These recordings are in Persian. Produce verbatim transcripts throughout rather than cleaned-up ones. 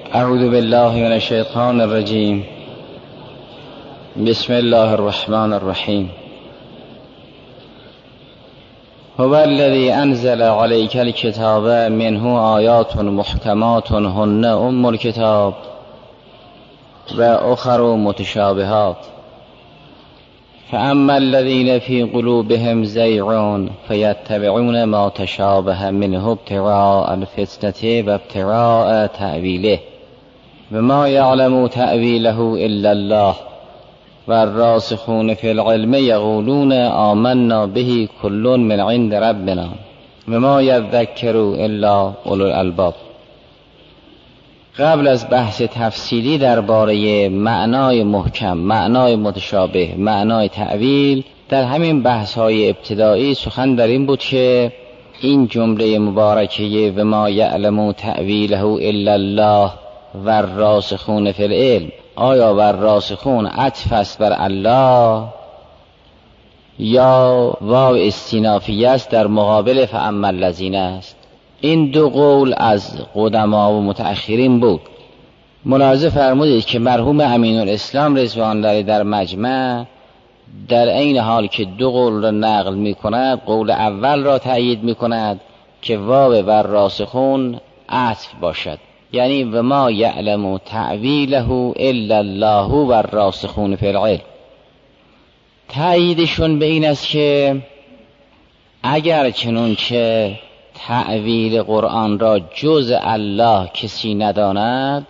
اعوذ بالله من الشیطان الرجیم. بسم الله الرحمن الرحیم. هو الذی انزل علیک الکتاب منه آیات محکمات هن ام الکتاب و اخر متشابهات فاما الذین فی قلوبهم زیغ فیتبعون ما تشابه منه ابتغاء الفتنة و ابتغاء تأویله و ما یعلم تأویله الا الله و الراسخون فی العلم یقولون آمنا به کل من عند ربنا و ما یذکر الا اولو الالباب. قبل از بحث تفصیلی درباره معنای محکم، معنای متشابه، معنای تأویل، در همین بحث‌های ابتدایی سخن در این بود که این جمله مبارکه و ما یعلم تأویله الا الله و الراسخون فی العلم، آیا و الراسخون عطف است بر الله یا واو استینافیه است در مقابل فاما الذین است؟ این دو قول از قدما و متأخرین بود. ملاحظه فرمودید که مرحوم امین الاسلام رضوان الله در مجمع در عین حال که دو قول را نقل می کند، قول اول را تأیید می کند که واو و الراسخون عطف باشد، یعنی و ما یعلم تأویله الا الله و الراسخون فی العلم. تأییدشون به این است که اگر چنانچه تأویل قرآن را جز الله کسی نداند،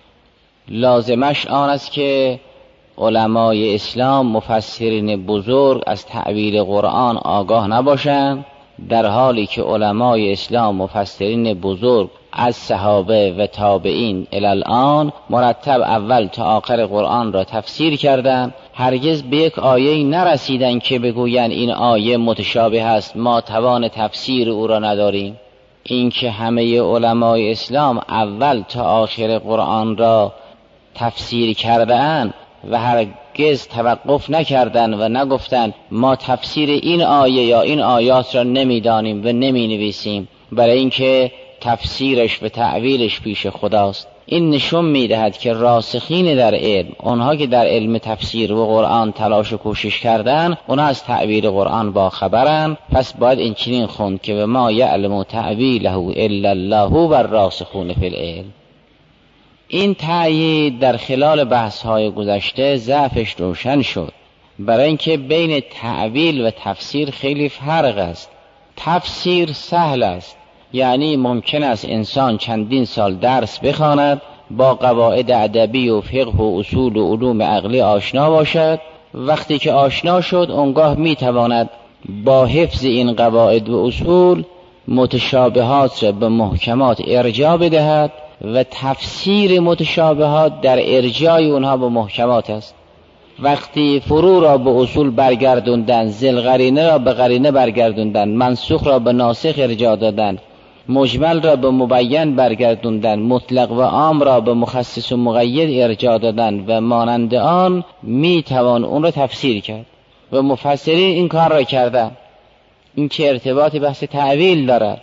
لازمش آن است که علمای اسلام مفسرین بزرگ از تأویل قرآن آگاه نباشند، در حالی که علمای اسلام مفسرین بزرگ از صحابه و تابعین الی الان مرتب اول تا آخر قرآن را تفسیر کردند، هرگز به یک آیه نرسیدند که بگویند این آیه متشابه است، ما توان تفسیر او را نداریم. این که همه علمای اسلام اول تا آخر قرآن را تفسیر کردند و هرگز توقف نکردند و نگفتند ما تفسیر این آیه یا این آیات را نمیدانیم و نمی نویسیم، برای اینکه تفسیرش و تعویلش پیش خداست. این نشون میدهد که راسخین در علم، اونها که در علم تفسیر و قرآن تلاش و کوشش کردن، اونها از تعویل قرآن با خبرن. پس باید این چنین خوند که و ما یعلم تعویله الا الله و الراسخون فی العلم. این تأیید در خلال بحث‌های گذشته ضعفش روشن شد، برای اینکه بین تعویل و تفسیر خیلی فرق است. تفسیر سهل است، یعنی ممکن است انسان چندین سال درس بخواند، با قواعد ادبی و فقه و اصول و علوم عقلی آشنا باشد. وقتی که آشنا شد، اونگاه میتواند با حفظ این قواعد و اصول متشابهات را به محکمات ارجاع بدهد و تفسیر متشابهات در ارجاع اونها به محکمات است. وقتی فرو را به اصول برگردوندن، ذل قرینه را به قرینه برگردوندن، منسوخ را به ناسخ ارجاع دادن، مجمل را به مبین برگردوندن، مطلق و عام را به مخصص و مقید ارجاع دادن و مانند آن، می توان اون را تفسیر کرد و مفسرین این کار را کردن. این که ارتباط بحث تعویل دارد.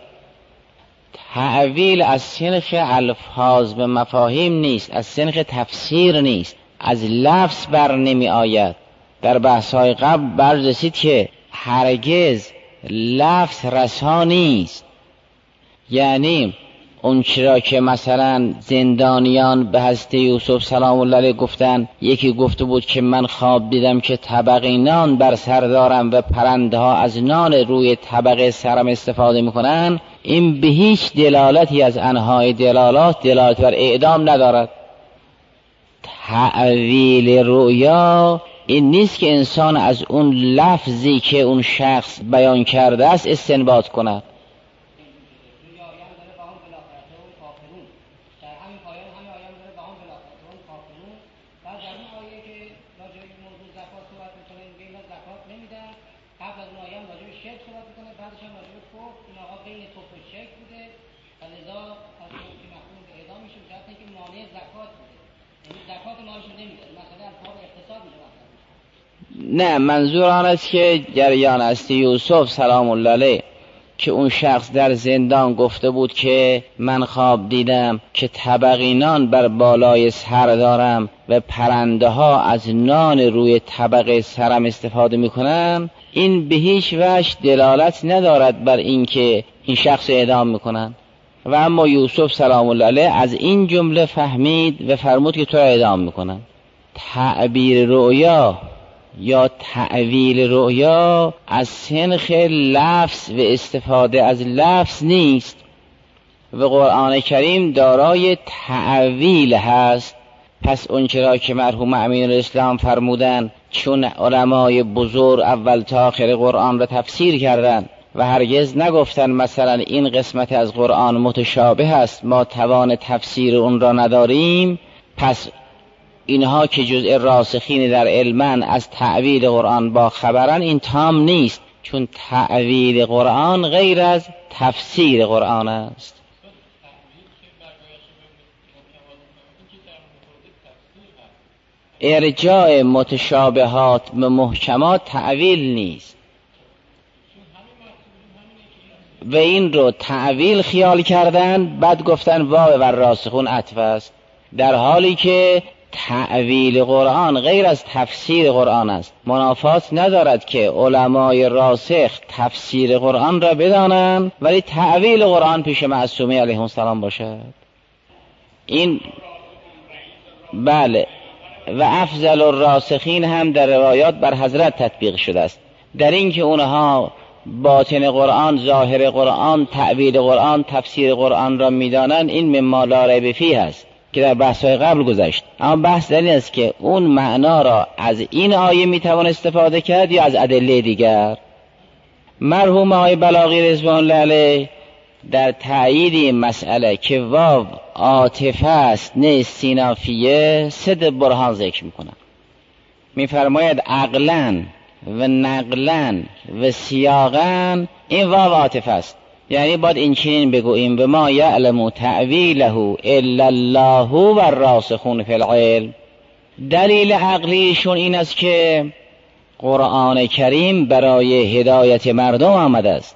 تعویل از سنخ الفاظ و مفاهیم نیست، از سنخ تفسیر نیست، از لفظ بر نمی آید. در بحث‌های قبل بررسید که هرگز لفظ رسا نیست، یعنی اون چرا که مثلا زندانیان به حضرت یوسف سلام الله علیه گفتن، یکی گفته بود که من خواب دیدم که طبقی نان بر سر دارم و پرنده ها از نان روی طبق سرم استفاده میکنن، این به هیچ دلالتی از انواع دلالات دلالت بر اعدام ندارد. تعویل رؤیا این نیست که انسان از اون لفظی که اون شخص بیان کرده است استنباط کند. نه، منظور آن است که جریان است یوسف سلام الله علیه که اون شخص در زندان گفته بود که من خواب دیدم که طبقی نان بر بالای سر دارم و پرنده ها از نان روی طبق سرم استفاده میکنن، این به هیچ وجه دلالت ندارد بر اینکه این شخص اعدام میکنن. و اما یوسف سلام الله علیه از این جمله فهمید و فرمود که تو را اعدام میکنن. تعبیر رؤیا یا تعویل رؤیا از سنخ لفظ و استفاده از لفظ نیست و قرآن کریم دارای تعویل هست. پس اون چرا که مرحوم امین الاسلام فرمودن چون علمای بزرگ اول تا آخر قرآن را تفسیر کردن و هرگز نگفتن مثلا این قسمت از قرآن متشابه است ما توان تفسیر اون را نداریم، پس اینها که جزء راسخین در علمن از تعویل قرآن با خبرن، این تام نیست، چون تعویل قرآن غیر از تفسیر قرآن است. ارجاع متشابهات به محکمات تعویل نیست و این رو تعویل خیال کردن، بعد گفتن واو و راسخون عطف است، در حالی که تعویل قرآن غیر از تفسیر قرآن است. منافات ندارد که علمای راسخ تفسیر قرآن را بدانند ولی تعویل قرآن پیش معصومی علیه السلام باشد. این بله، و افضل الراسخین هم در روایات بر حضرت تطبیق شده است، در این که اونها باطن قرآن، ظاهر قرآن، تعویل قرآن، تفسیر قرآن را میدانند. این مما لا ریب فیه است که در بحث‌های قبل گذشت. اما بحث در این است که اون معنا را از این آیه میتوان استفاده کرد یا از ادله دیگر. مرحوم آقای بلاغی رضوان الله علیه در تأیید این مسئله که واو عاطفه است نه استینافیه سد برهان ذکر میکنن. میفرماید عقلاً و نقلاً و سیاقاً این واو عاطفه است، یعنی باید این چنین بگوییم به ما یعلم تعویله الا الله و الراسخون فی العلم. دلیل عقلیشون این است که قرآن کریم برای هدایت مردم آمده است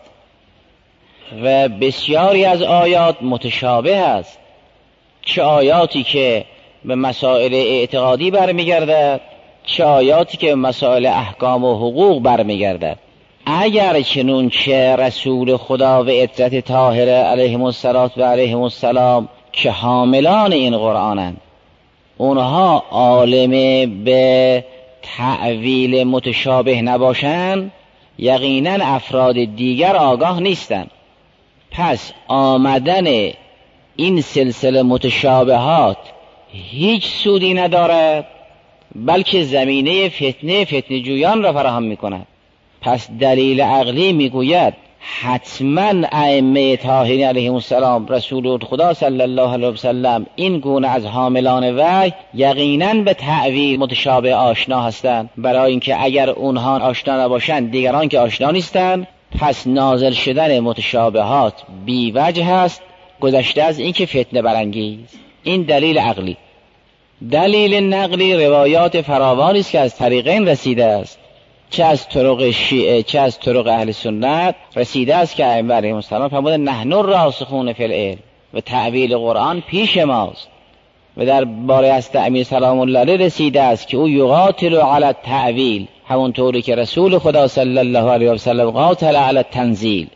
و بسیاری از آیات متشابه است، چه آیاتی که به مسائل اعتقادی برمیگردد چه آیاتی که به مسائل احکام و حقوق برمیگردد. اگر چنون چه رسول خدا و عترت طاهره علیهم الصلوة و علیهم السلام که حاملان این قرآنند اونها عالم به تعویل متشابه نباشند، یقینا افراد دیگر آگاه نیستند. پس آمدن این سلسله متشابهات هیچ سودی ندارد، بلکه زمینه فتنه فتنه جویان را فراهم میکند. پس دلیل عقلی میگوید حتما ائمه طاهرین علیهم السلام رسول خدا صلی الله علیه و سلم این گونه از حاملان وحی یقینا به تعویل متشابه آشنا هستند، برای اینکه اگر اونها آشنا نباشند دیگران که آشنا نیستند، پس نازل شدن متشابهات بی وجه است گذشته از این که فتنه برانگیز. این دلیل عقلی. دلیل نقلی روایات فراوانی است که از طریقین رسیده است، چه از طرق شیعه چه از طرق اهل سنت رسیده است که ائمه علیهم السلام فرمودند نحن الراسخون فی العلم و تعویل قرآن پیش ماست. و در باره از امیر سلام الله علیه رسیده است که او یقاتل علی التعویل، همونطوری که رسول خدا صلی الله علیه و سلم قاتل علی التنزیل.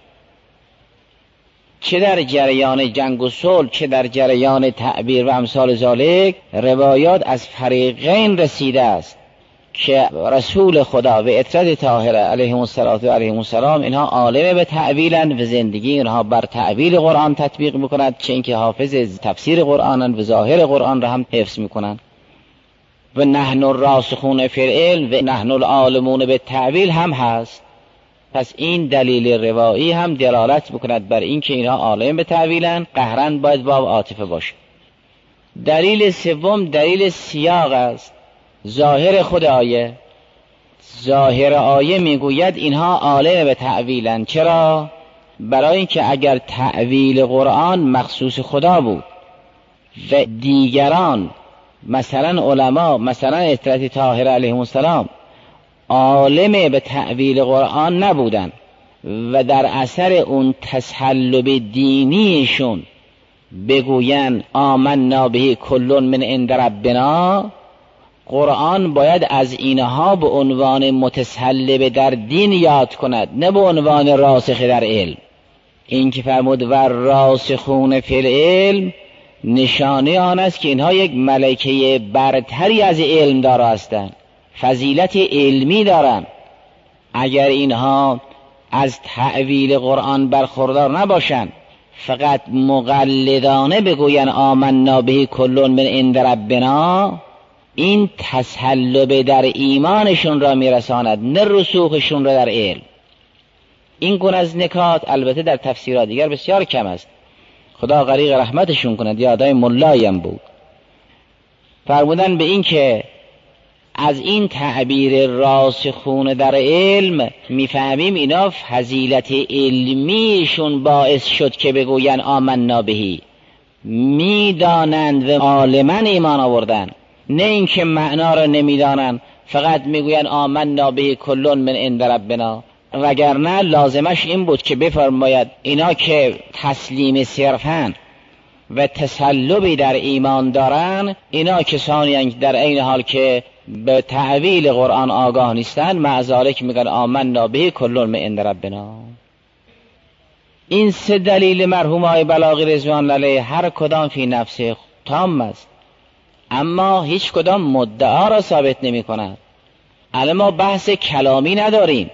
چه در جریان جنگ و صلح چه در جریان تعبیر و امثال ذالک روایات از فریقین رسیده است که رسول خدا و عترت طاهره علیهم الصلوة و علیهم السلام اینها عالم به تعویلند و زندگی اینها بر تعویل قرآن تطبیق میکنند، چه اینکه حافظ تفسیر قرآنند و ظاهر قرآن را هم حفظ میکنند. و نحن الراسخون فی العلم و نحن العالمون به تعویل هم هست. پس این دلیل روایی هم دلالت میکند بر این که اینها عالم به تعویلند، قهرن باید باب عاطفه باشه. دلیل سوم دلیل سیاق است، ظاهر خود آیه. ظاهر آیه میگوید اینها عالم به تعویلند. چرا؟ برای اینکه اگر تعویل قرآن مخصوص خدا بود و دیگران مثلا علما مثلا عترت طاهره علیهم السلام عالم به تعویل قرآن نبودند و در اثر اون تسلب دینیشون بگوین آمنا به کل من عند ربنا، قرآن باید از اینها به عنوان متسلب در دین یاد کند، نه به عنوان راسخ در علم. این که فرمود و راسخون فی العلم نشانه آن است که اینها یک ملکه برتری از علم دارا هستند، فضیلت علمی دارند. اگر اینها از تأویل قرآن برخوردار نباشند، فقط مقلدانه بگوین آمنا به کل من عند ربنا، این تسلب در ایمانشون را میرساند، نه رسوخشون را در علم. این گونه از نکات البته در تفسیرات دیگر بسیار کم است، خدا غریق رحمتشون کند، یادای ملایم بود. فرمودن به این که از این تعبیر راسخون در علم میفهمیم اینا فضیلت علمیشون باعث شد که بگوین آمنا بهی، میدانند و عالما ایمان آوردن، نه اینکه معنا را نمیدانند فقط میگوین آمنا به کل من عند ربنا. وگرنه لازمش این بود که بفرماید اینا که تسلیم صرفاً و تسلبی در ایمان دارن، اینا کسانی هستند در این حال که به تعویل قرآن آگاه نیستند، مع ذالک میگن آمنا به کل من عند ربنا. این سه دلیل مرحوم آقای بلاغی رضوان الله علیه هر کدام فی نفسه تام است، اما هیچ کدام مدعا را ثابت نمی کند. الان ما بحث کلامی نداریم،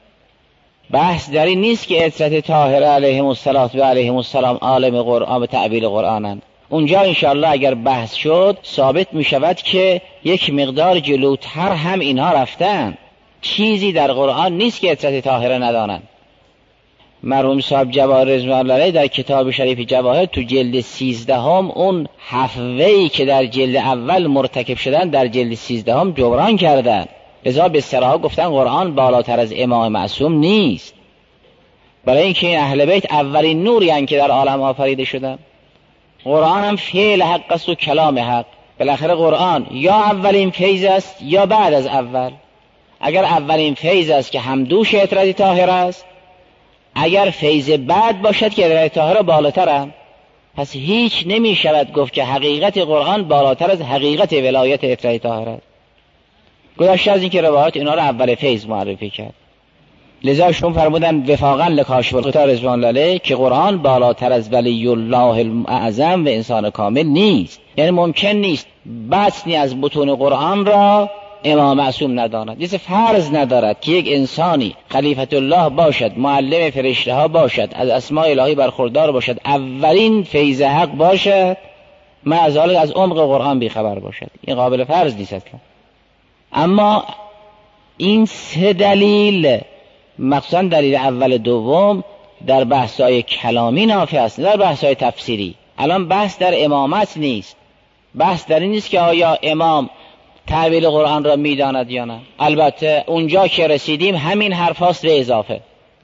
بحث در این نیست که عترت طاهره علیهم الصلاة و علیهم السلام عالم قرآن به تعبیر قرآنند. اونجا انشاءالله اگر بحث شد ثابت می شود که یک مقدار جلوتر هم اینها رفتن. چیزی در قرآن نیست که عترت طاهره ندانند. مرحوم صاحب جواهر رضوان الله علیه در کتاب شریف جواهر تو جلد سیزدهم اون حفوه‌ای که در جلد اول مرتکب شدن در جلد سیزدهم جبران کردن. لذا به صراحت گفتن قرآن بالاتر از امام معصوم نیست، برای اینکه این اهل بیت اولین نوری هستند که در عالم آفریده شدن. قرآن هم فعل حق است و کلام حق. بالاخره قرآن یا اولین فیض است یا بعد از اول. اگر اولین فیض است که همدوش عترت طاهره است، اگر فیض بعد باشد که عترت طاهره بالاتره، پس هیچ نمی شود گفت که حقیقت قرآن بالاتر از حقیقت ولایت عترت طاهره است. گذشته از این که روایات اینا رو اول فیض معرفی کرد. لذا شون فرمودن وفاقا لکاشف الغطا رضوان الله علیه که قرآن بالاتر از ولی الله الاعظم و انسان کامل نیست. یعنی ممکن نیست بطنی از بطون قرآن را امام معصوم نداند. یه فرض ندارد که یک انسانی خلیفت الله باشد، معلم فرشته ها باشد، از اسماء الهی برخوردار باشد، اولین فیض حق باشد، مع ذلک از عمق قرآن بیخبر باشد. این قابل فرض نیست اصلا. اما این سه دلیل، مخصوصا دلیل اول دوم، در بحث‌های کلامی نافع است، در بحث‌های تفسیری. الان بحث در امامت نیست، بحث در این نیست که آیا امام تعبیر قرآن را میداند یا نه. البته اونجا که رسیدیم همین حرفاست به اضافه.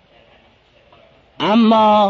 اما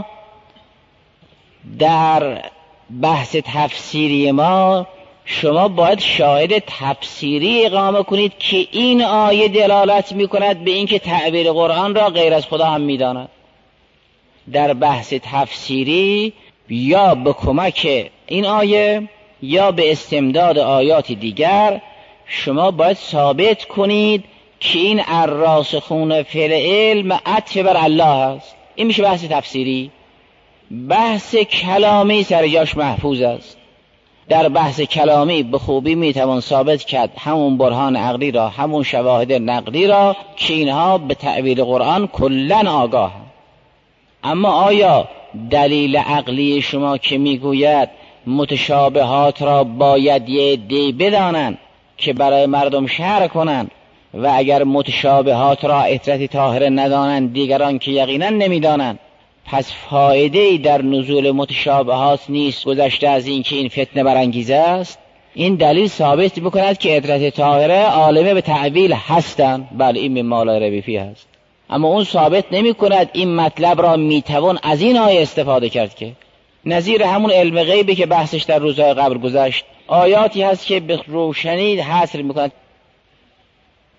در بحث تفسیری ما شما باید شاهد تفسیری اقامه کنید که این آیه دلالت میکند به اینکه تعبیر قرآن را غیر از خدا هم میداند. در بحث تفسیری یا به کمک این آیه یا به استمداد آیات دیگر شما باید ثابت کنید که این الراسخون فی العلم عطف بر الله است. این میشه بحث تفسیری. بحث کلامی سر جاش محفوظ است. در بحث کلامی به خوبی میتوان ثابت کرد همون برهان عقلی را، همون شواهد نقلی را که اینها به تعبیر قرآن کلن آگاه. اما آیا دلیل عقلی شما که میگوید متشابهات را باید یه عده‌ای بدانند که برای مردم شرح کنند و اگر متشابهات را عترت طاهره ندانند دیگران که یقینا نمیدانند، پس فایده‌ای در نزول متشابهات نیست گذشته از این که این فتنه برانگیز است؟ این دلیل ثابت می‌کند که عترت طاهره عالمه به تعویل هستند. بله این مما لا ریب فیه است. اما اون ثابت نمی‌کند این مطلب را میتوان از این آیه استفاده کرد. که نظیر همون علم غیبی که بحثش در روزهای قبل گذشت، آیاتی هست که به روشنی حصر می‌کند.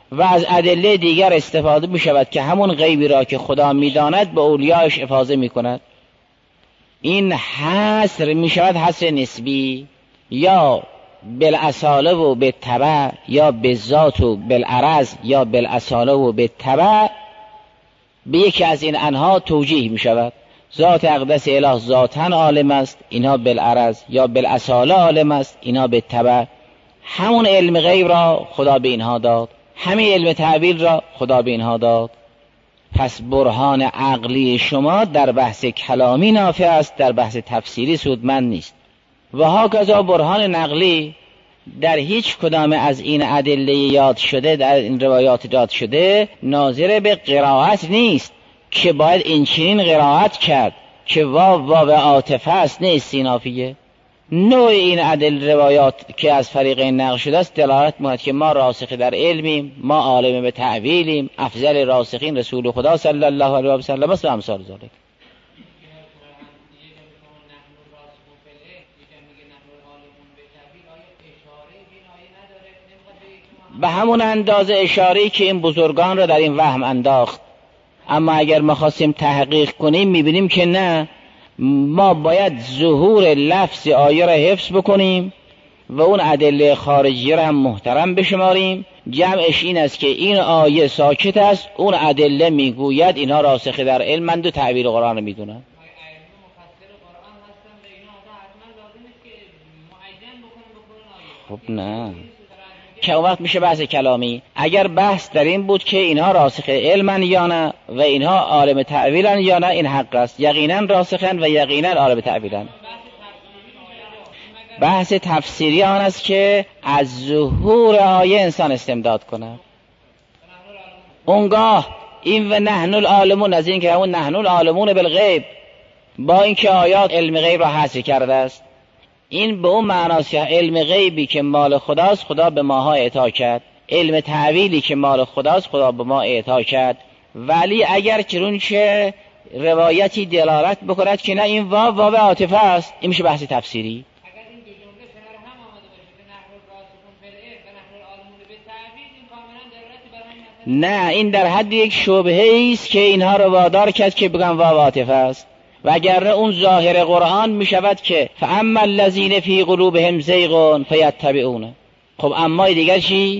و از ادله دیگر استفاده می شود که همون غیبی را که خدا می داند به اولیایش افاضه می کند. این حصر می شود حصر نسبی، یا بالاصاله و بالتبع، یا بالذات و بالعرض، یا بالاصاله و بالتبع. به یکی از این انها توجیه می شود. ذات اقدس اله ذاتاً عالم است، اینها بالعرض، یا بالاصاله عالم است، اینها بالتبع. همون علم غیب را خدا به اینها داد، همین علم تعبیر را خدا به اینها داد. پس برهان عقلی شما در بحث کلامی نافع است، در بحث تفسیری سودمند نیست. و هاکذا برهان نقلی در هیچ کدام از این ادله یاد شده، در این روایات یاد شده، ناظر به قرائت نیست که باید این چنین قرائت کرد که واو واو عاطفه است، نه استینافیه. نوع این ادله روایات که از فریقین نقل شده است دلالت می‌کند که ما راسخ در علمیم، ما عالم به تعویلیم، افضل راسخین رسول خدا صلی الله علیه و سلم است و امثال ذلک. به همون اندازه اشاره‌ای که این بزرگان را در این وهم انداخت. اما اگر ما خواستیم تحقیق کنیم می‌بینیم که نه، ما باید ظهور لفظ آیه را حفظ بکنیم و اون ادله خارجی را هم محترم بشماریم. جمعش این است که این آیه ساکت است، اون ادله میگوید اینها راسخ در علم، من دو تعبیر قرآن رو میدونم. خب نه، که اون وقت میشه بحث کلامی. اگر بحث در این بود که اینها راسخ علمن یا نه و اینها عالم تعویلن یا نه، این حق است، یقینا راسخن و یقینا عالم تعویلن. بحث تفسیری آن است که از ظهور آیه انسان استمداد کنه. اونگاه این و نحن العالمون، از این که همون نحن العالمون بالغیب، با اینکه آیات علم غیب را حصر کرده است، این به اون معناست که علم غیبی که مال خداست خدا به ماها اعطا کرد، علم تعویلی که مال خداست خدا به ما اعطا کرد. ولی اگر چون که روایتی دلالت بکند که نه این واو واو عاطفه است، این میشه بحث تفسیری. اگر این دو جمله کنار هم آمده باشه که نحن الراسخون فی العلم و نحن العالمون بالتعویل، این کاملا دلالتی برای این نه، این در حد یک شبهه است که اینها رو وادار کرد که بگن واو عاطفه است. و اگر اون ظاهر قرآن می شود که فاما الذین فی قلوبهم زیغ فیتبعون. خب اما دیگر چی؟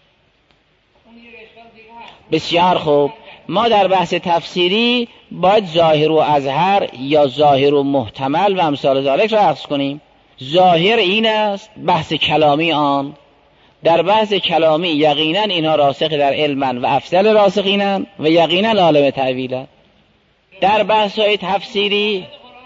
بسیار خوب، ما در بحث تفسیری باید ظاهر و اظهر یا ظاهر و محتمل و امثال ذالک را اخذ کنیم. ظاهر این است، بحث کلامی آن. در بحث کلامی یقینا اینها راسخ در علمن و افضل راسخینن و یقینا عالم تعویلن. در بحث های تفسیری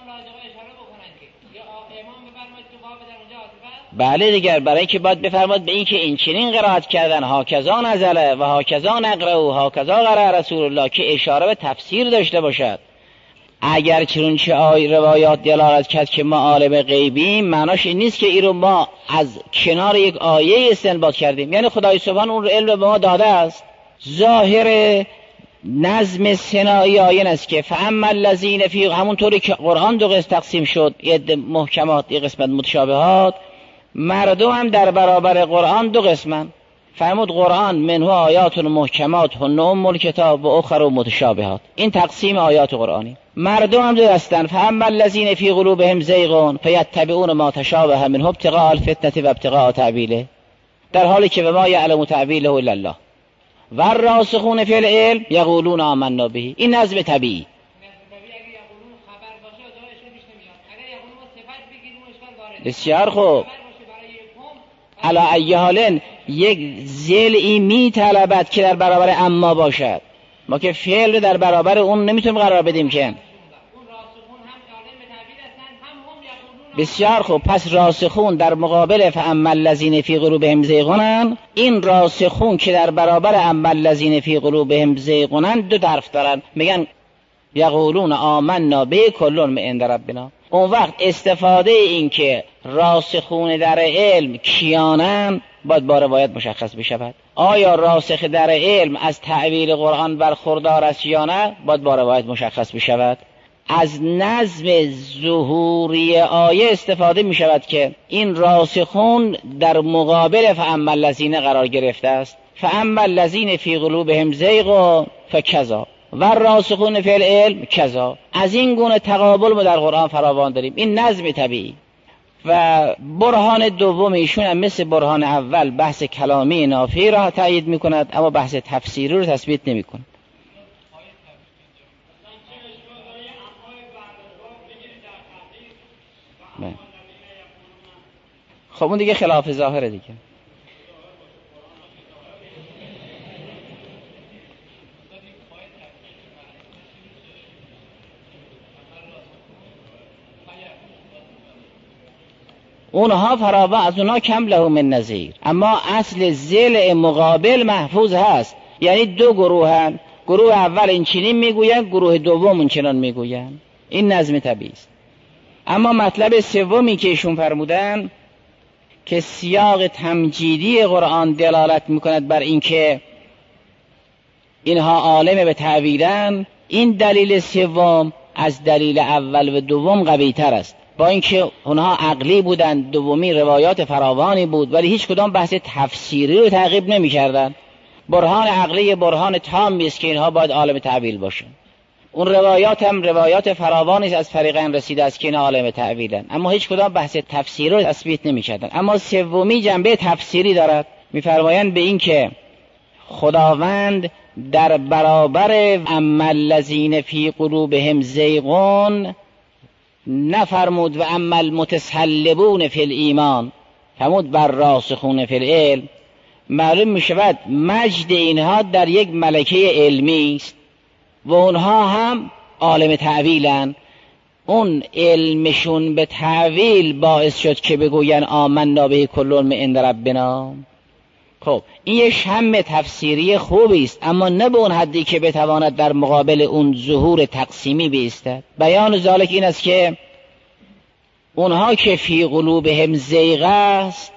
بله دیگر، برای اینکه باید بفرماد به این که این چنین قرائت کردن، هاکذا نزله و هاکذا نقرأ و هاکذا قرأ رسول الله، که اشاره به تفسیر داشته باشد. اگر چون چه آی روایات دلالت کرد که ما عالم غیبیم، معناش این نیست که این رو ما از کنار یک آیه استنباط کردیم، یعنی خدای سبحان اون علم به ما داده است. ظاهر نظم سنایی آیه است که فاما الذین فی، همونطوری که قرآن دو قسم تقسیم شد، یه محکمات یه قسمت متشابهات، مردم هم در برابر قرآن دو قسمن. فرمود قرآن منه آیات محکمات هن ام الکتاب و اخر متشابهات. این تقسیم آیات قرآنی. مردم هم دو دستن، فاما الذین فی قلوبهم زیغ فیتبعون ما تشابه منه ابتغاء الفتنه و ابتغاء تأویله، در حالی که ما یعلم تأویله الا الله و الراسخون فی العلم یقولون آمنا به. این نظم طبیعی. بسیار خوب. علی ای حال یک ذیلی می طلبد که در برابر اما باشد. ما که فعل در برابر اون نمیتونیم قرار بدیم که. بسیار خوب، پس راسخون در مقابل فاما الذین فی قلوبهم زیغون، این راسخون که در برابر اما الذین فی قلوبهم زیغون دو طرف دارن، میگن یقولون آمنا به کل من عند ربنا. اون وقت استفاده این که راسخون در علم کیانن باید با روایت مشخص بشود. آیا راسخ در علم از تعویل قرآن برخوردار است یا نه، باید با روایت مشخص بشود. از نظم ظهوری آیه استفاده می شود که این راسخون در مقابل فاما الذین قرار گرفته است. فاما الذین فی قلوبهم زیغ فکذا و الراسخون فی العلم کذا. از این گونه تقابل ما در قرآن فراوان داریم. این نظم طبیعی. و برهان دوم ایشون هم مثل برهان اول بحث کلامی نافی را تایید میکند، اما بحث تفسیری رو تثبیت نمیکند. خب اون دیگه خلاف ظاهره دیگه. اونها فراوان، از اونها کم له من نظیر، اما اصل ضلع مقابل محفوظ هست. یعنی دو گروه هست، گروه اول این چنین میگویند، گروه دوم اون چنان میگویند. این نظم طبیعی است. اما مطلب سومی که ایشون فرمودن که سیاق تمجیدی قرآن دلالت میکند بر اینکه اینها عالم به تعویلن، این دلیل سوم از دلیل اول و دوم قوی تر است. با اینکه اونها عقلی بودند، دومی روایات فراوانی بود، ولی هیچ کدام بحث تفسیری رو تعقیب نمی کردن. برهان عقلی برهان تامی است که اینها باید عالم تعویل باشن. اون روایات هم روایات فراوانی از فریقین رسیده است که اینها عالم تعویلن، اما هیچ کدام بحث تفسیری رو تثبیت نمی کردن. اما سومی جنبه تفسیری دارد. می‌فرمایند به این که خداوند در برابر اما الذین فی قلوبهم زیغون نفرمود و اما المتسلبون فی الایمان، فرمود بر راسخون فی العلم. معلوم می شود مجد اینها در یک ملکه علمی است و اونها هم عالم تعویلن. اون علمشون به تعویل باعث شد که بگوین آمنا به کل من عند ربنا. خب این یک شم تفسیری خوبی است، اما نه به اون حدی که بتواند در مقابل اون ظهور تقسیمی بایستد. بیان ذالک این است که اونها که فی قلوبهم زیغ است،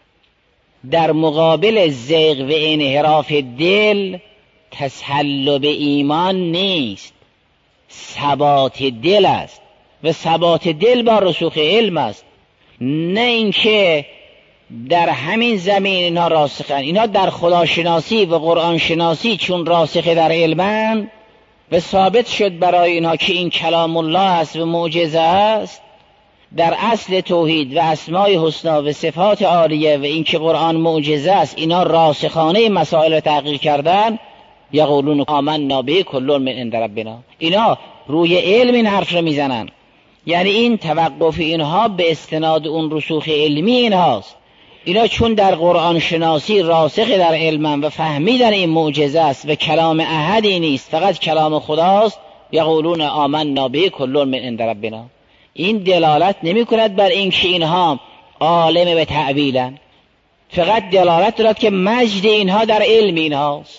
در مقابل زیغ و انحراف دل تسلب ایمان نیست، ثبات دل است و ثبات دل با رسوخ علم است. نه اینکه در همین زمین اینا راسخن. اینا در خداشناسی و قرآن شناسی چون راسخه در علمن و ثابت شد برای اینا که این کلام الله است و معجزه است، در اصل توحید و اسماء حسنا و صفات عالیه و این که قرآن معجزه است، اینا راسخانه مسائل رو تحقیق کردن. یقولون آمنا به کل من عند ربنا. اینا روی علم این حرف رو میزنن. یعنی این توقف اینها به استناد اون رسوخ علمی اینهاست. اینا چون در قرآن شناسی راسخ در علمن و فهمیدن این معجزه است و کلام احدی نیست، فقط کلام خداست، یقولون آمنا به کل من عند ربنا. این دلالت نمی کند بر این که اینها عالم به تعویلن، فقط دلالت دارد که مجد اینها در علم اینهاست،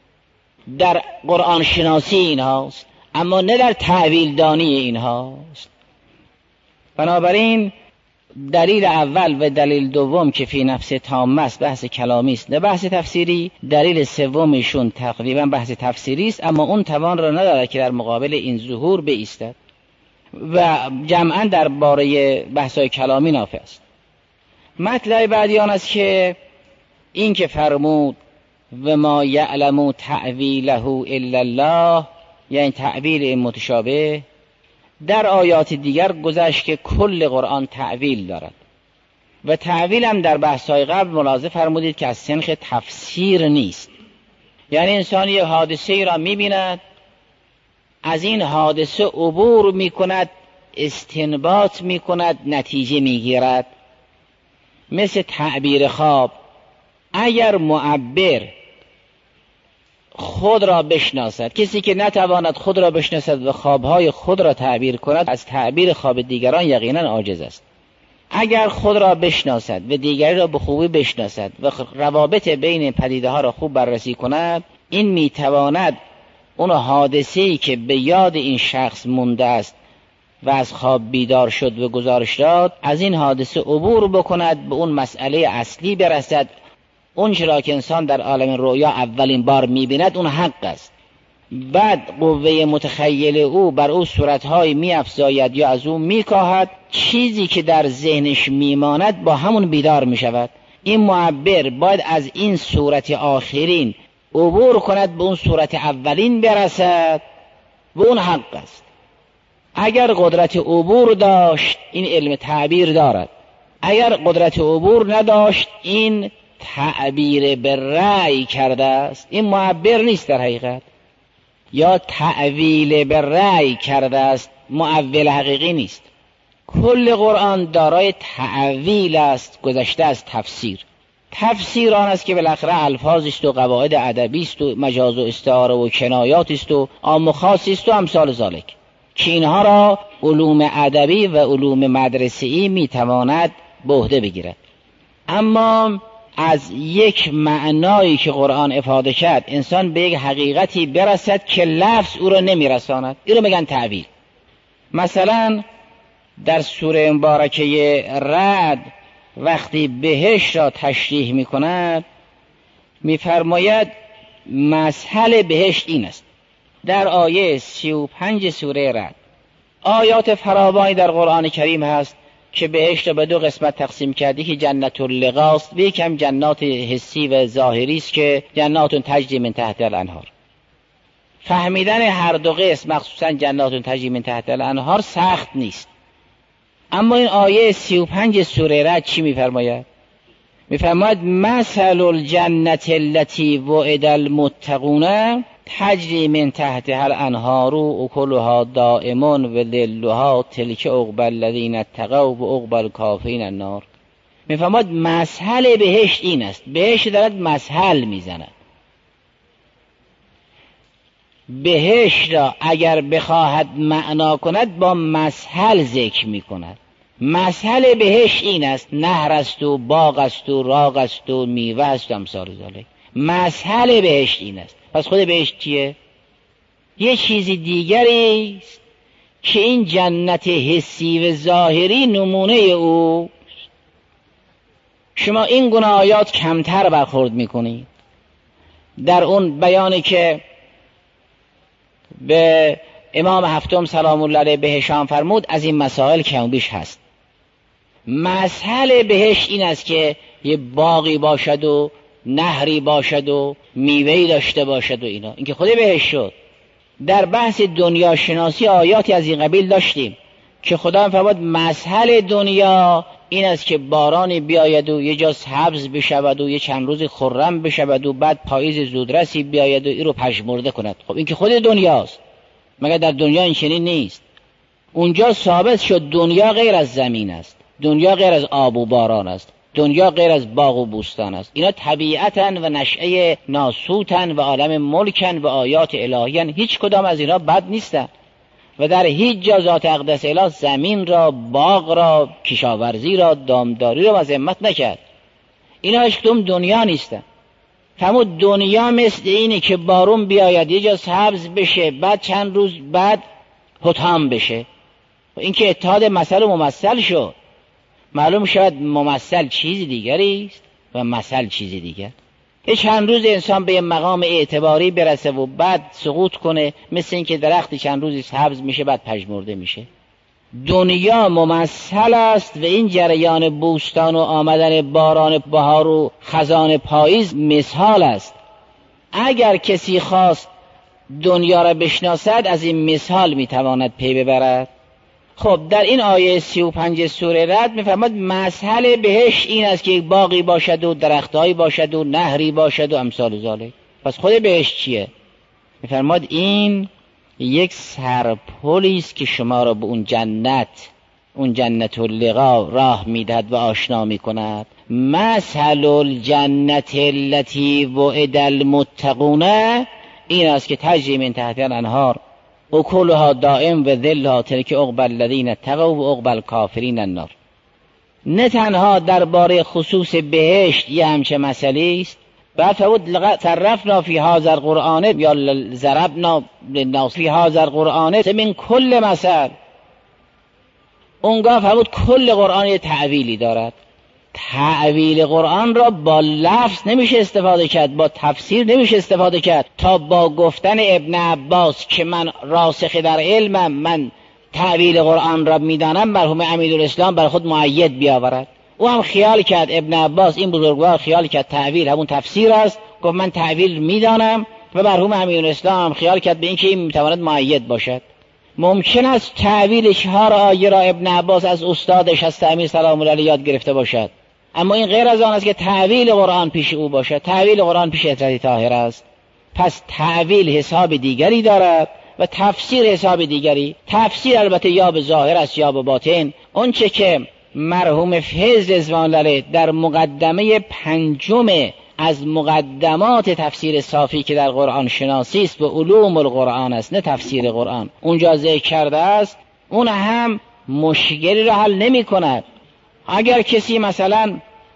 در قرآن شناسی اینهاست، اما نه در تعویل دانی اینهاست. بنابراین دلیل اول و دلیل دوم که فی نفس تامه است بحث کلامی است نه بحث تفسیری. دلیل سومشون تقریبا بحث تفسیری است، اما اون توان را ندارد که در مقابل این ظهور بایستد و جمعا در باره بحث‌های کلامی نافع است. مطلب بعدی آن است که این که فرمود و ما یعلم تأویله الا الله، یعنی تأویل این متشابه، در آیات دیگر گذشت که کل قرآن تأویل دارد و تأویل هم در بحث‌های قبل ملاحظه فرمودید که از سنخ تفسیر نیست. یعنی انسان یک حادثه را می‌بیند، از این حادثه عبور می‌کند، استنباط می‌کند، نتیجه می‌گیرد. مثل تعبیر خواب، اگر معبر خود را بشناسد، کسی که نتواند خود را بشناسد و خوابهای خود را تعبیر کند، از تعبیر خواب دیگران یقینا عاجز است. اگر خود را بشناسد و دیگری را به خوبی بشناسد و روابط بین پدیده ها را خوب بررسی کند، این میتواند اون حادثه‌ای که به یاد این شخص مونده است و از خواب بیدار شد و گزارش داد، از این حادثه عبور بکند، به اون مسئله اصلی برسد. اون چرا که انسان در عالم رؤیا اولین بار میبیند اون حق است، بعد قوه متخیل او بر او صورتهایی میافزاید یا از او میکاهد، چیزی که در ذهنش میماند با همون بیدار میشود. این معبر باید از این صورت آخرین عبور کند به اون صورت اولین برسد و اون حق است. اگر قدرت عبور داشت این علم تعبیر دارد، اگر قدرت عبور نداشت این تعبیر به رأی کرده است، این معبر نیست در حقیقت، یا تعویل به رأی کرده است، معول حقیقی نیست. کل قرآن دارای تعویل است، گذشته از تفسیر. تفسیر آن است که بالاخره الفاظ است و قواعد ادبی است و مجاز و استعاره و کنایات است و عام و خاص است و امثال ذالک، که اینها را علوم ادبی و علوم مدرسه‌ای میتواند به عهده بگیرد. اما از یک معنایی که قرآن افاده کرد انسان به یک حقیقتی برسد که لفظ او را نمیرساند، این رو میگن تعویل. مثلا در سوره مبارکه رعد وقتی بهشت را تشریح میکند میفرماید مسئله بهشت این است. در آیه سی و پنج سوره رعد آیات فراوانی در قرآن کریم هست که بهشت را به دو قسمت تقسیم کرده، که جنت اللقاست و یکم جنات حسی و ظاهری است که جنات تجری من تحت الانهار. فهمیدن هر دو قسم، مخصوصا جنات تجری من تحت الانهار، سخت نیست. اما این آیه سی و پنج سوره رعد چی میفرماید؟ میفرماید مثل الجنت التي وعد المتقون تجری من تحتها الانهار اکلها دائم و ظلها تلک عقبی الذین اتقوا و عقبی الکافرین النار. میفرماید مسئله بهشت این است. بهشت دارد مسئله میزند. بهشت را اگر بخواهد معنا کند با مسئله ذکر میکند. مسئله بهشت این است، نهر است و باغ است و راغ است و میوه است و امثال ذالک. مسئله بهشت این است. پس خود بهشت چیه؟ یه چیز دیگری است که این جنت حسی و ظاهری نمونه او. شما این گونه آیات کمتر برخورد میکنید. در اون بیانی که به امام هفتم سلام الله علیه بهشان فرمود از این مسائل کم بیش هست. مسئله بهشت این است که یه باغی باشد و نهری باشد و میوهی داشته باشد و اینا، این که خود بهشت شد. در بحث دنیا شناسی آیاتی از این قبیل داشتیم که خدا فرمود مسئله دنیا این است که بارانی بیاید و یه جا سبز بشود و یه چند روز خرم بشود و بعد پاییز زودرسی بیاید و این رو پژمرده کند. خب این که خود دنیاست. مگر در دنیا این چنین نیست؟ اونجا ثابت شد دنیا غیر از زمین است، دنیا غیر از آب و باران است، دنیا غیر از باغ و بوستان است. اینا طبیعتاً و نشأه ناسوتن و عالم ملکن و آیات الهیان. هیچ کدام از اینا بد نیستن و در هیچ جا ذات اقدس اله زمین را، باغ را، کشاورزی را، دامداری را مذمت نکرد. اینا هیچ کدوم دنیا نیستن. فرمود دنیا مثل اینه که بارون بیاید یه جا سبز بشه بعد چند روز بعد حطام بشه. این که اتحاد مثل و ممثل شد. معلوم شد ممثل چیزی دیگری است و مثل چیزی دیگر. یه چند روز انسان به مقام اعتباری برسه و بعد سقوط کنه، مثل این که درختی چند روزی سبز میشه بعد پژمرده میشه. دنیا ممثل است و این جریان بوستان و آمدن باران بهار و خزان پاییز مثال است. اگر کسی خواست دنیا را بشناسد از این مثال میتواند پی ببرد. خب در این آیه سی و پنج سوره رعد میفرماد مسئله بهشت این است که یک باغی باشد و درختهایی باشد و نهری باشد و امثال ذالک. پس خود بهشت چیه؟ میفرماد این یک سرپلی است که شما را به اون جنت، اون جنت اللقا راه میدهد و آشنا میکند. مثل الجنت التي وعد المتقون این است که تجری من تحتها الانهار اکلها دائم و ظلها تلک عقبی الذین اتقوا و عقبی الکافرین النار. نه تنها درباره خصوص بهشت یه همچه مسئله است، بعد فرمود لقد صرفنا فی هذا القرآن یا ضربنا للناس فی هذا القرآن من کل مثل. اونگاه فرمود کل قرآن یه تعویلی دارد. تعویل قرآن را با لفظ نمیشه استفاده کرد، با تفسیر نمیشه استفاده کرد تا با گفتن ابن عباس که من راسخ در علمم، من تعویل قرآن را میدانم، مرحوم امیدالاسلام بر خود مؤید بیاورد. او هم خیال کرد، ابن عباس این بزرگوار خیال کرد تأویل همون تفسیر است، گفت من تأویل میدانم، و مرحوم امیرالاسلام هم خیال کرد به اینکه این میتواند مؤید باشد. ممکن است تأویل چهار آیه را ابن عباس از استادش از امیر سلام الله علیه یاد گرفته باشد، اما این غیر از آن است که تأویل قرآن پیش او باشد. تأویل قرآن پیش حضرت طاهر است. پس تأویل حساب دیگری دارد و تفسیر حساب دیگری. تفسیر البته یا به ظاهر است یا به باطن. اون چه که مرحوم فیض رضوان الله در مقدمه پنجم از مقدمات تفسیر صافی که در قرآن شناسی است، به علوم القرآن است نه تفسیر قرآن، اونجا ذکر کرده است، اون هم مشکلی را حل نمی کند. اگر کسی مثلا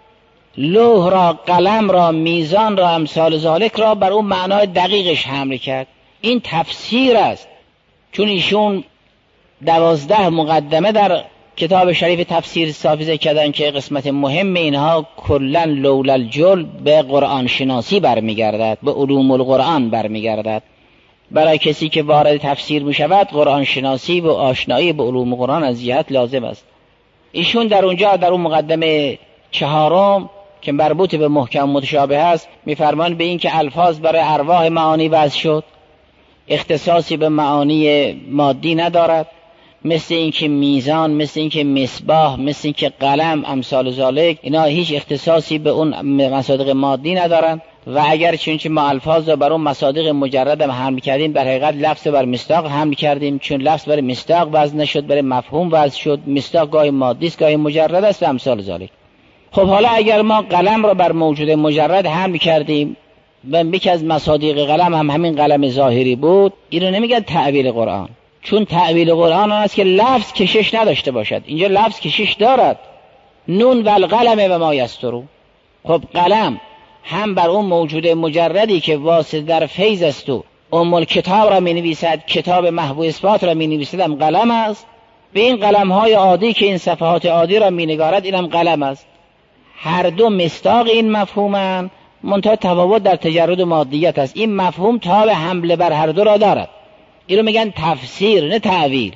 لوح را، قلم را، میزان را، امثال ذالک را بر اون معنای دقیقش حمل کرد، این تفسیر است. چون ایشون دوازده مقدمه در کتاب شریف تفسیر صافی ذکر کردن که قسمت مهم اینها کلا لولا الجل به قرآن شناسی برمیگردد، به علوم القرآن برمیگردد. برای کسی که وارد تفسیر می شود قرآن شناسی و آشنایی به علوم قرآن از جهت لازم است. ایشون در اونجا در اون مقدمه چهارم که مربوط به محکم متشابه است میفرمان به این که الفاظ برای ارواح معانی وضع شد، اختصاصی به معانی مادی ندارد، مثل این که میزان، مثل این که مصباح، مثل این که قلم، امثال ذالک، اینا هیچ اختصاصی به اون مصادیق مادی ندارند. و اگر چون ما الفاظ رو بر اون مصادیق مجرد هم حمل کردیم، در حقیقت لفظ بر مصداق حمل کردیم، چون لفظ بر مصداق وضع نشد، بر مفهوم وضع شد. مصداق گاهی مادی است گاهی مجرد است و امثال ذالک. خب حالا اگر ما قلم رو بر موجود مجرد حمل کردیم و یکی از مصادیق قلم هم همین قلم ظاهری بود، اینو نمیگن تأویل قرآن، چون تأویل قرآن آن است که لفظ کشش نداشته باشد. اینجا لفظ کشش دارد، نون و القلم و ما یسطرون. خب قلم هم بر اون موجود مجردی که واسه در فیض است و ام الکتاب را می نویسد، کتاب محو اثبات را می نویسد، هم قلم است. به این قلم های عادی که این صفحات عادی را می نگارد، اینم قلم است. هر دو مصداق این مفهومن، منتها تفاوت در تجرد مادیت است. این مفهوم تاب حمله بر هر دو را دارد. اینو میگن تفسیر نه تأویل.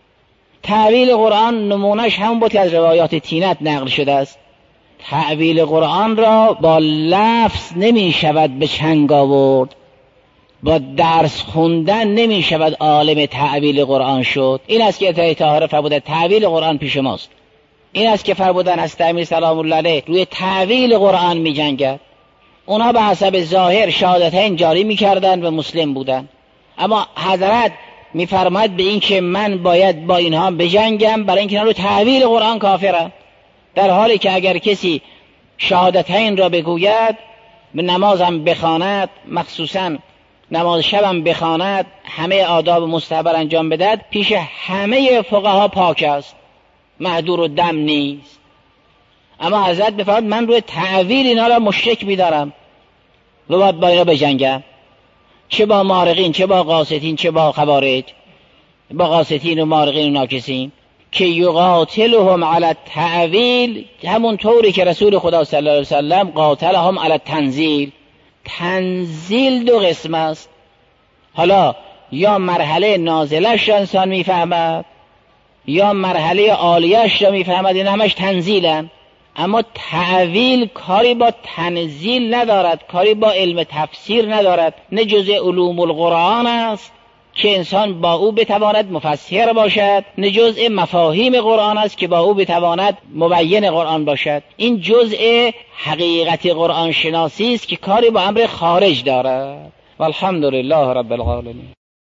تأویل قرآن نمونش همون بود که از روایات تینت نقل شده است. تأویل قرآن را با لفظ نمی شود به چنگ آورد، با درس خوندن نمی شود عالم تأویل قرآن شد. این است که اتحاد طاهره فرموده تأویل قرآن پیش ماست. این است که فرمودن از امیر سلام الله علیه روی تأویل قرآن می جنگد. اونا به حسب ظاهر شهادتین جاری می کردن و مسلم بودن، اما حضرت می فرماید به این که من باید با اینها بجنگم برای اینکه اینا رو تأویل قرآن کافرن. در حالی که اگر کسی شهادتین را بگوید، به نمازم بخواند، مخصوصا نماز شبم بخواند، همه آداب مستحب انجام بدهد، پیش همه فقها پاک است، معذور و دم نیست. اما حضرت بفرماید من روی تأویل اینا را مشرک می‌دارم و باید با اینا بجنگم، چه با مارقین، چه با قاسطین، چه با خوارج، با قاسطین و مارقین و ناکسین، که یقاتلهم علی التأویل، همون طوری که رسول خدا صلی الله علیه وسلم قاتلهم علی التنزیل. تنزیل دو قسم است، حالا یا مرحله نازلش را انسان میفهمد یا مرحله عالیش را میفهمد، این همش تنزیلن. اما تأویل کاری با تنزیل ندارد، کاری با علم تفسیر ندارد، نه جزء علوم القرآن است که انسان با او بتواند مفسر باشد، نه جزء مفاهیم قرآن است که با او بتواند مبین قرآن باشد. این جزء حقیقت قرآن شناسی است که کاری با امر خارج دارد. والحمد لله رب العالمین.